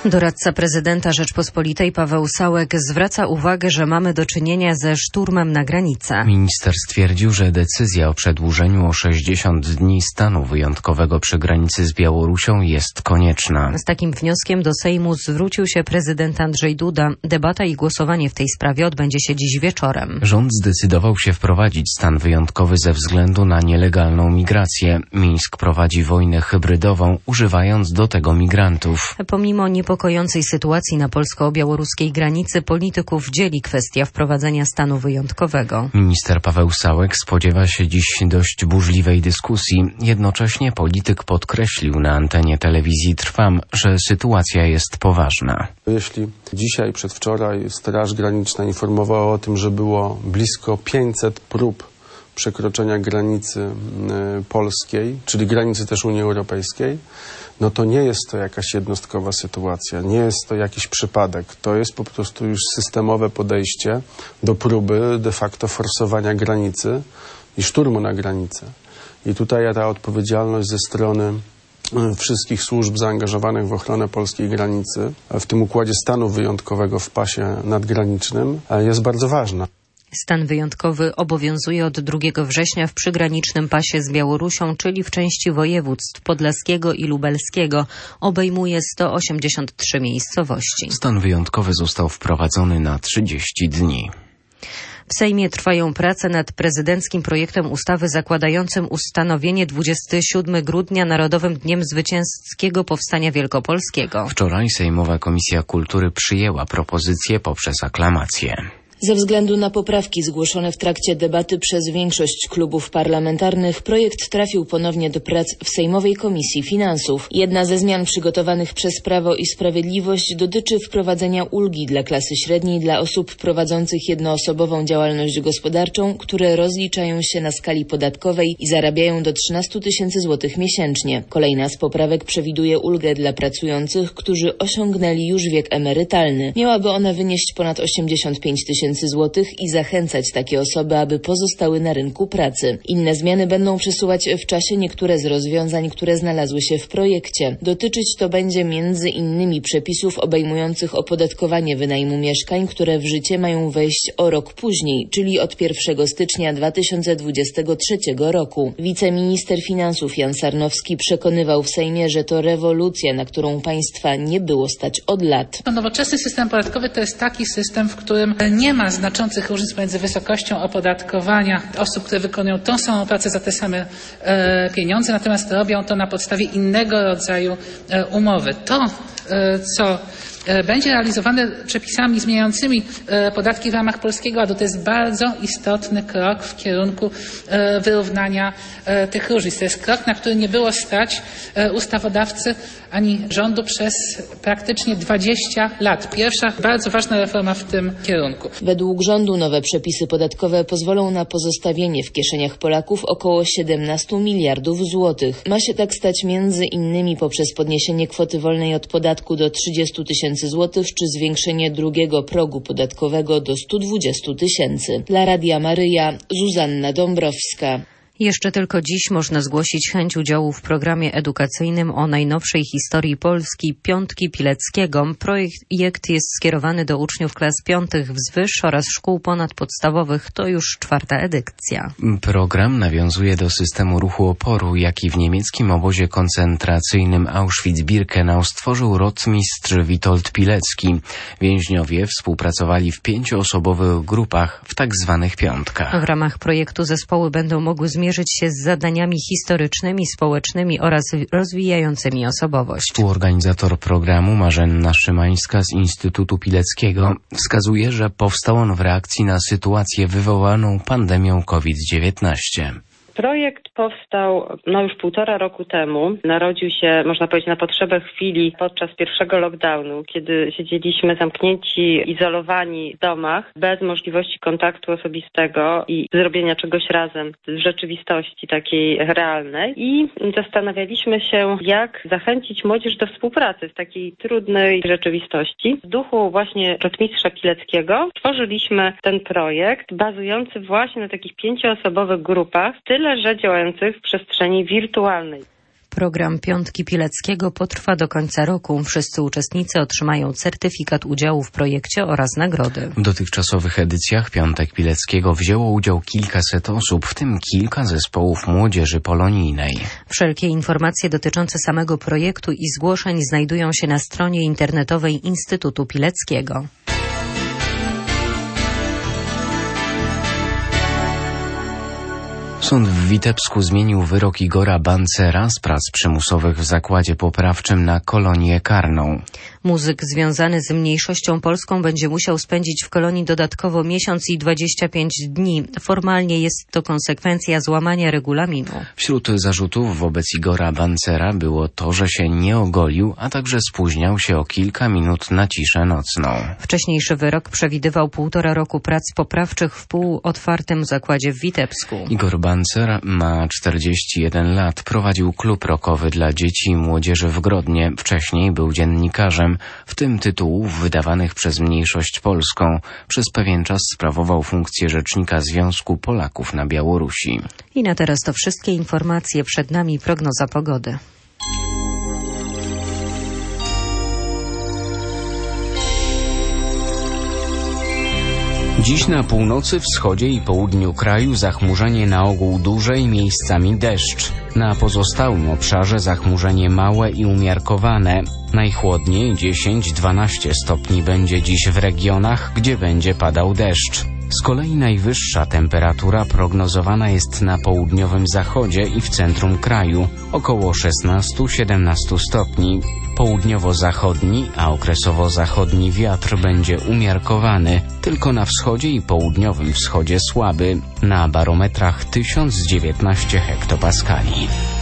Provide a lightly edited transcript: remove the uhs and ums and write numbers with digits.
Doradca prezydenta Rzeczpospolitej Paweł Sałek zwraca uwagę, że mamy do czynienia ze szturmem na granicę. Minister stwierdził, że decyzja o przedłużeniu o 60 dni stanu wyjątkowego przy granicy z Białorusią jest konieczna. Z takim wnioskiem do Sejmu zwrócił się prezydent Andrzej Duda. Debata i głosowanie w tej sprawie odbędzie się dziś wieczorem. Rząd zdecydował się wprowadzić stan wyjątkowy ze względu na nielegalną migrację. Mińsk prowadzi wojnę hybrydową, używając do tego migrantów. Pomimo niepokojącej sytuacji na polsko-białoruskiej granicy polityków dzieli kwestia wprowadzenia stanu wyjątkowego. Minister Paweł Sałek spodziewa się dziś dość burzliwej dyskusji. Jednocześnie polityk podkreślił na antenie telewizji Trwam, że sytuacja jest poważna. Jeśli dzisiaj, przedwczoraj Straż Graniczna informowała o tym, że było blisko 500 prób przekroczenia granicy polskiej, czyli granicy też Unii Europejskiej, no to nie jest to jakaś jednostkowa sytuacja, nie jest to jakiś przypadek. To jest po prostu już systemowe podejście do próby de facto forsowania granicy i szturmu na granicę. I tutaj ta odpowiedzialność ze strony wszystkich służb zaangażowanych w ochronę polskiej granicy, w tym układzie stanu wyjątkowego w pasie nadgranicznym, jest bardzo ważna. Stan wyjątkowy obowiązuje od 2 września w przygranicznym pasie z Białorusią, czyli w części województw podlaskiego i lubelskiego. Obejmuje 183 miejscowości. Stan wyjątkowy został wprowadzony na 30 dni. W Sejmie trwają prace nad prezydenckim projektem ustawy zakładającym ustanowienie 27 grudnia Narodowym Dniem Zwycięskiego Powstania Wielkopolskiego. Wczoraj Sejmowa Komisja Kultury przyjęła propozycję poprzez aklamację. Ze względu na poprawki zgłoszone w trakcie debaty przez większość klubów parlamentarnych, projekt trafił ponownie do prac w Sejmowej Komisji Finansów. Jedna ze zmian przygotowanych przez Prawo i Sprawiedliwość dotyczy wprowadzenia ulgi dla klasy średniej dla osób prowadzących jednoosobową działalność gospodarczą, które rozliczają się na skali podatkowej i zarabiają do 13 000 złotych miesięcznie. Kolejna z poprawek przewiduje ulgę dla pracujących, którzy osiągnęli już wiek emerytalny. Miałaby ona wynieść ponad 85 000 złotych i zachęcać takie osoby, aby pozostały na rynku pracy. Inne zmiany będą przesuwać w czasie niektóre z rozwiązań, które znalazły się w projekcie. Dotyczyć to będzie między innymi przepisów obejmujących opodatkowanie wynajmu mieszkań, które w życie mają wejść o rok później, czyli od 1 stycznia 2023 roku. Wiceminister finansów Jan Sarnowski przekonywał w Sejmie, że to rewolucja, na którą państwa nie było stać od lat. Nowoczesny system podatkowy to jest taki system, w którym nie ma znaczących różnic między wysokością opodatkowania osób, które wykonują tą samą pracę za te same pieniądze, natomiast robią to na podstawie innego rodzaju umowy. To, co będzie realizowane przepisami zmieniającymi podatki w ramach Polskiego Ładu, to jest bardzo istotny krok w kierunku wyrównania tych różnic. To jest krok, na który nie było stać ustawodawcy ani rządu przez praktycznie 20 lat. Pierwsza bardzo ważna reforma w tym kierunku. Według rządu nowe przepisy podatkowe pozwolą na pozostawienie w kieszeniach Polaków około 17 miliardów złotych. Ma się tak stać między innymi poprzez podniesienie kwoty wolnej od podatku do 30 000 złotych czy zwiększenie drugiego progu podatkowego do 120 000. Dla Radia Maryja, Zuzanna Dąbrowska. Jeszcze tylko dziś można zgłosić chęć udziału w programie edukacyjnym o najnowszej historii Polski Piątki Pileckiego. Projekt jest skierowany do uczniów klas 5 wzwyż oraz szkół ponadpodstawowych. To już 4. edycja. Program nawiązuje do systemu ruchu oporu, jaki w niemieckim obozie koncentracyjnym Auschwitz-Birkenau stworzył rotmistrz Witold Pilecki. Więźniowie współpracowali w 5-osobowych grupach w tak zwanych piątkach. W ramach projektu zespoły będą mogły zmierzyć się z zadaniami historycznymi, społecznymi oraz rozwijającymi osobowość. Współorganizator programu Marzenna Szymańska z Instytutu Pileckiego wskazuje, że powstał on w reakcji na sytuację wywołaną pandemią COVID-19. Projekt powstał już 1,5 roku temu. Narodził się, można powiedzieć, na potrzebę chwili podczas pierwszego lockdownu, kiedy siedzieliśmy zamknięci, izolowani w domach, bez możliwości kontaktu osobistego i zrobienia czegoś razem w rzeczywistości takiej realnej. I zastanawialiśmy się, jak zachęcić młodzież do współpracy w takiej trudnej rzeczywistości. W duchu właśnie rotmistrza Pileckiego tworzyliśmy ten projekt bazujący właśnie na takich 5-osobowych grupach, tyle że działających w przestrzeni wirtualnej. Program Piątki Pileckiego potrwa do końca roku. Wszyscy uczestnicy otrzymają certyfikat udziału w projekcie oraz nagrody. W dotychczasowych edycjach Piątek Pileckiego wzięło udział kilkaset osób, w tym kilka zespołów młodzieży polonijnej. Wszelkie informacje dotyczące samego projektu i zgłoszeń znajdują się na stronie internetowej Instytutu Pileckiego. Sąd w Witebsku zmienił wyrok Igora Bancera z prac przymusowych w zakładzie poprawczym na kolonię karną. Muzyk związany z mniejszością polską będzie musiał spędzić w kolonii dodatkowo miesiąc i 25 dni. Formalnie jest to konsekwencja złamania regulaminu. Wśród zarzutów wobec Igora Bancera było to, że się nie ogolił, a także spóźniał się o kilka minut na ciszę nocną. Wcześniejszy wyrok przewidywał 1,5 roku prac poprawczych w półotwartym zakładzie w Witebsku. Igor Bancer ma 41 lat, prowadził klub rockowy dla dzieci i młodzieży w Grodnie. Wcześniej był dziennikarzem, w tym tytułów wydawanych przez mniejszość polską. Przez pewien czas sprawował funkcję rzecznika Związku Polaków na Białorusi. I na teraz to wszystkie informacje. Przed nami prognoza pogody. Dziś na północy, wschodzie i południu kraju zachmurzenie na ogół duże i miejscami deszcz. Na pozostałym obszarze zachmurzenie małe i umiarkowane. Najchłodniej 10-12 stopni będzie dziś w regionach, gdzie będzie padał deszcz. Z kolei najwyższa temperatura prognozowana jest na południowym zachodzie i w centrum kraju, około 16-17 stopni. Południowo-zachodni, a okresowo zachodni wiatr będzie umiarkowany, tylko na wschodzie i południowym wschodzie słaby, na barometrach 1019 hektopaskali.